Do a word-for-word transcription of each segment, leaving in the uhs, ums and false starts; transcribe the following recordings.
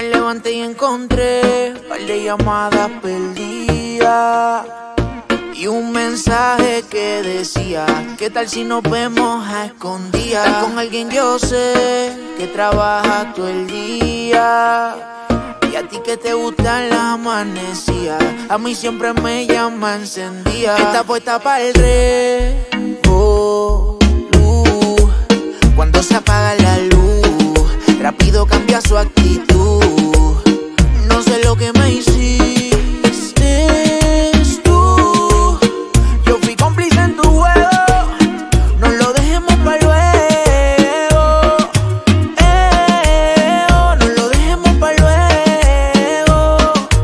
Me levanté y encontré un par de llamadas perdidas y un mensaje que decía: ¿qué tal si nos vemos a escondidas? Estar con alguien yo sé que trabaja todo el día, y a ti que te gustan las amanecidas, a mí siempre me llama encendida. Está puesta para el revolú. Cuando se apaga la luz, rápido cambia su actitud. No sé lo que me hiciste tú. Yo fui cómplice en tu juego, no lo dejemos para luego. Eh, oh, no lo dejemos para luego.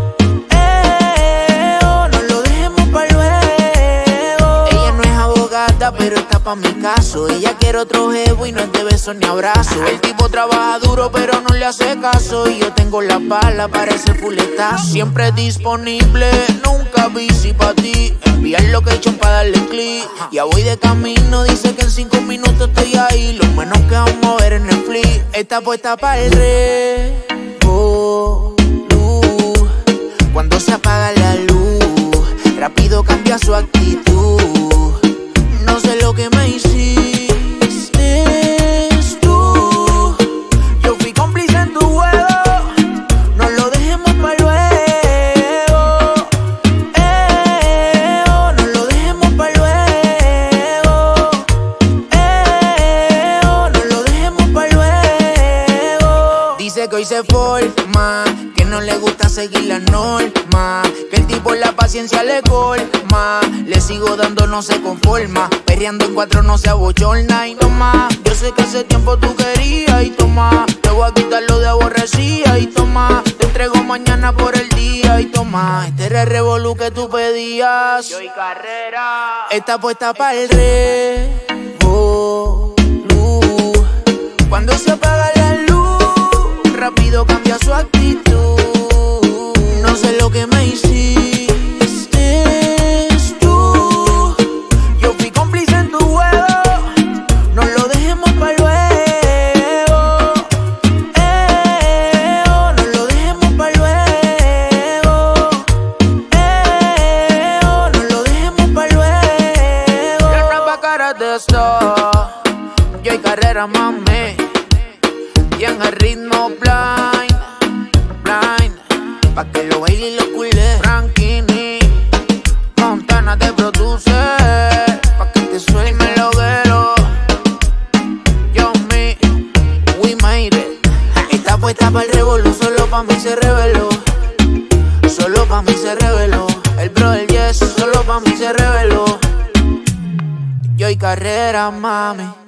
Eh, oh, no lo dejemos para luego. Ella no es abogada, pero está pa' mi caso. Ella quiere otro jevo y no es de besos ni abrazos. El tipo trabaja duro pero no le hace caso, y yo tengo la bala para ese fuletazo. Siempre disponible, nunca bici pa' ti. Enviar location pa' darle click. Ya voy de camino, dice que en cinco minutos estoy ahí. Lo menos que vamos a ver en Netflix. Está puesta pa' el revolú. Cuando se apaga la luz, rápido cambia su actitud. No sé lo que me hiciste tú. Yo fui cómplice en tu juego, no lo dejemos para luego. Eh, oh, no lo dejemos para luego. Eh, oh, no lo dejemos para luego. Dice que hoy se forma, que no le gusta seguir la norma, que el tipo la paciencia le colma. Le sigo dando, no se conforma, perreando en cuatro no se abochorna. Y toma, yo sé que hace tiempo tú querías. Y toma, te voy a quitar lo de aborrecida. Y toma, te entrego mañana por el día. Y toma, este era el revolú que tú pedías. Yo y Carrera está puesta para el revolú. Cuando se apaga la luz, rápido cambia su actitud. No sé lo que me hiciste tú. Yo fui cómplice en tu juego, no lo dejemos para luego. Eh, oh, no lo dejemos para luego. Eh, oh, no lo dejemos para luego. El rap cara de esto, yo y Carrera, mami, y en el ritmo blind, blind, pa' que lo baile y lo culé. Frankini, Montana te produce, pa' que te suene el loguero. Yo, me, we made it. Está puesta para el revolú, solo pa' mí se reveló. Solo pa' mí se reveló. El bro del yes, solo pa' mí se reveló. Yo y Carrera, mami.